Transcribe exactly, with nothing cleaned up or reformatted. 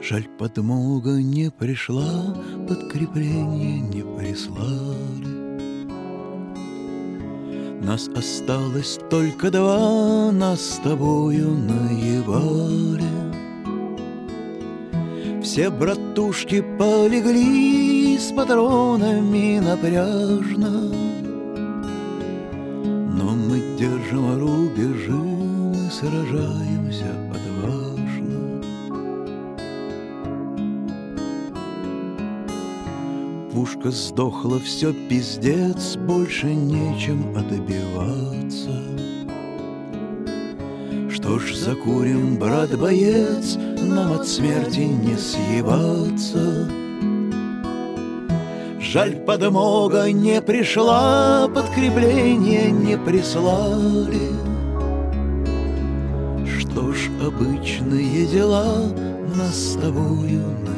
Жаль, подмога не пришла, подкрепление не прислали. Нас осталось только два, нас с тобою наебали. Все братушки полегли с патронами напряжно, но мы держим рубежи, мы сражаемся отважно. Пушка сдохла, все пиздец, больше нечем отбиваться. Что ж, закурим, брат-боец, нам от смерти не съебаться. Жаль, подмога не пришла, подкрепление не прислали. Что ж, обычные дела нас с тобою